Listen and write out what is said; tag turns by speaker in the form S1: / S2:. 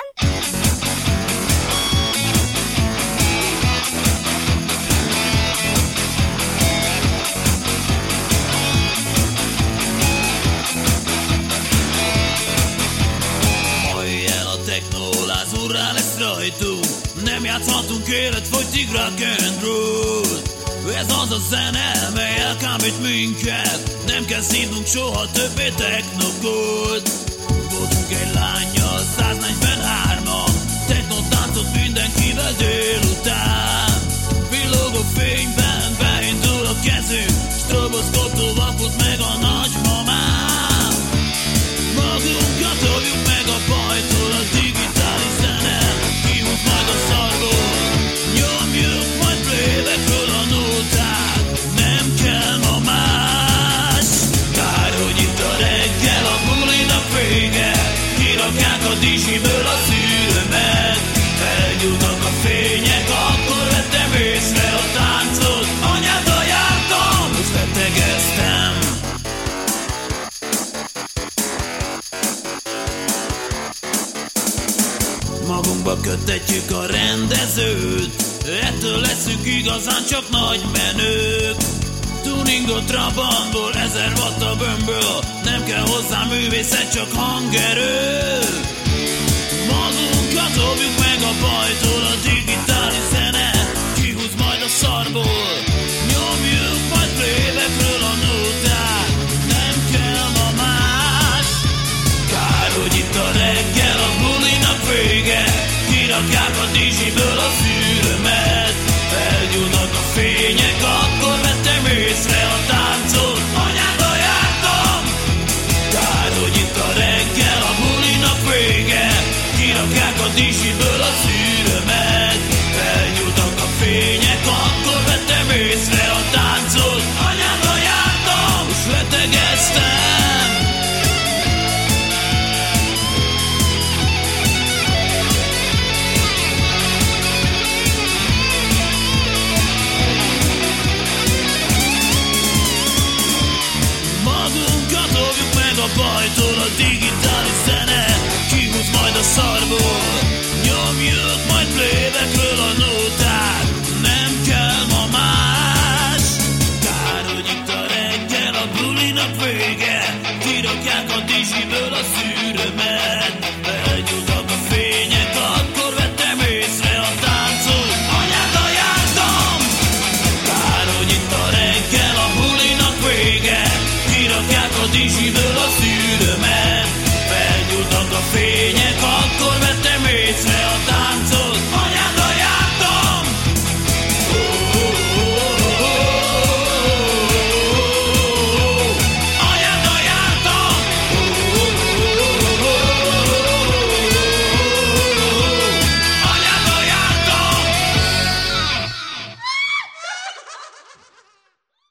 S1: Urrá lesz rajtunk, nem játszhatunk életfogytig rock and roll. Ez az a zene, mely elkámít minket, nem kell szívnunk soha többé technokót. Voltunk egy lánnyal, 143-an, technotáncot mindenkivel délután. Villogó fényben beindul a kezünk, stroboszkoptól vakult meg a nagymamám. Magunkat dobjuk meg a bajtól, a digitális zene kihúz majd a szarból. Nyomjuk majd playbackről a nótát, nem kell ma más. Kár, hogy itt a reggel, a bulinak vége, kirakják a dizsiből a szűrömet. Felgyújtak a fények, akkor vettem észre a táncot. Anyáddal jártam, most rettegeztem. Magunkba köttetjük a rendezőt, ettől leszünk igazán csak nagy menők. Tuningot Trabantból, 1000 watt a bömből, nem kell hozzá művészet, csak hangerő. Magunkat dobjuk meg a bajtól, a digitális zene kihúz majd a szarból. Nyomjuk majd playbackről a nótát, nem kell ma más. Kár, hogy itt a reggel, a bulinak vége, kirakják a dizsiből a szűrömet. Felgyújnak a fények, akkor vettem észre a táncot. Anyáddal jártam. Kár, hogy itt a reggel, a bulinak vége, kirakják a dizsiből a szűrömet. Felgyújtak a fények, akkor vettem észre a táncot. Anyáddal jártam, és rettegeztem. Magunkat dobjuk meg a bajtól, a digitális zene kihúz majd a szarból. Nyomjuk majd playbackről a nótát, nem kell ma más. Kár, hogy itt a reggel, a bulinak vége, kirakják a dizsiből a szűrömet. Felgyújtak a fények, akkor vettem észre a táncot. Anyáddal jártam. Kár, hogy itt a reggel, a bulinak vége, kirakják a dizsiből a szűrömet. Felgyújtak a fények,